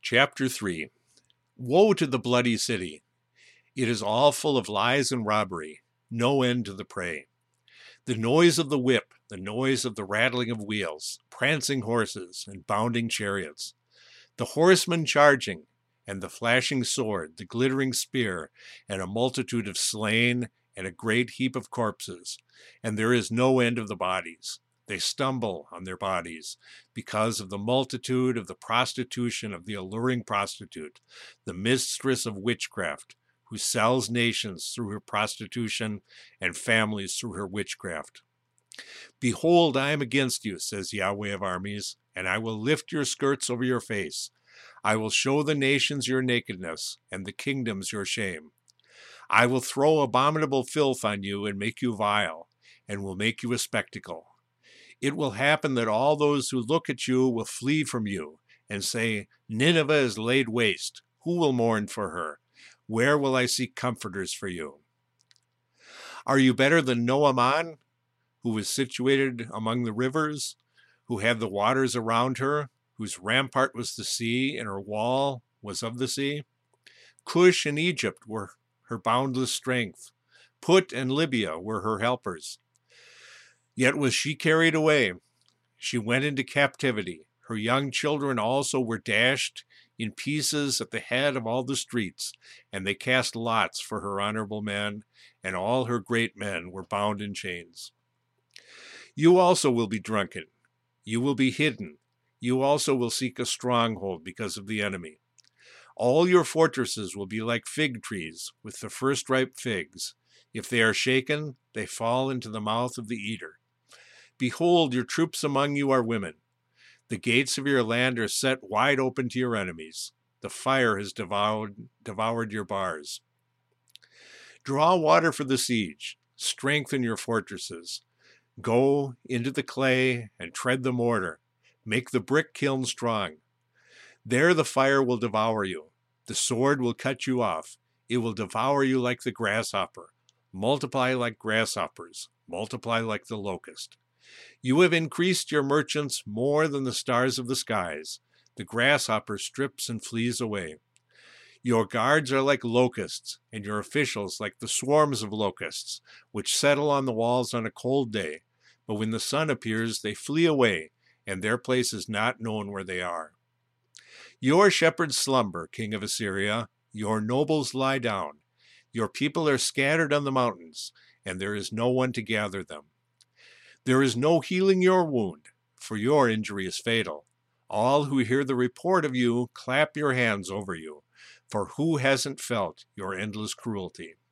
Chapter 3. Woe to the bloody city! It is all full of lies and robbery, no end to the prey. The noise of the whip, the noise of the rattling of wheels, prancing horses, and bounding chariots. The horsemen charging, and the flashing sword, the glittering spear, and a multitude of slain, and a great heap of corpses, and there is no end of the bodies. They stumble on their bodies because of the multitude of the prostitution of the alluring prostitute, the mistress of witchcraft, who sells nations through her prostitution and families through her witchcraft. Behold, I am against you, says Yahweh of armies, and I will lift your skirts over your face. I will show the nations your nakedness, and the kingdoms your shame. I will throw abominable filth on you and make you vile, and will make you a spectacle. It will happen that all those who look at you will flee from you, and say, Nineveh is laid waste. Who will mourn for her? Where will I seek comforters for you? Are you better than Noaman, who was situated among the rivers, who had the waters around her, whose rampart was the sea, and her wall was of the sea? Cush and Egypt were her boundless strength. Put and Libya were her helpers. Yet was she carried away. She went into captivity. Her young children also were dashed in pieces at the head of all the streets, and they cast lots for her honorable men, and all her great men were bound in chains. You also will be drunken. You will be hidden. You also will seek a stronghold because of the enemy. All your fortresses will be like fig trees with the first ripe figs. If they are shaken, they fall into the mouth of the eater. Behold, your troops among you are women. The gates of your land are set wide open to your enemies. The fire has devoured your bars. Draw water for the siege. Strengthen your fortresses. Go into the clay and tread the mortar. Make the brick kiln strong. There the fire will devour you. The sword will cut you off. It will devour you like the grasshopper. Multiply like grasshoppers. Multiply like the locust. You have increased your merchants more than the stars of the skies. The grasshopper strips and flees away. Your guards are like locusts, and your officials like the swarms of locusts, which settle on the walls on a cold day. But when the sun appears, they flee away, and their place is not known where they are. Your shepherds slumber, king of Assyria. Your nobles lie down. Your people are scattered on the mountains, and there is no one to gather them. There is no healing your wound, for your injury is fatal. All who hear the report of you clap your hands over you, for who hasn't felt your endless cruelty?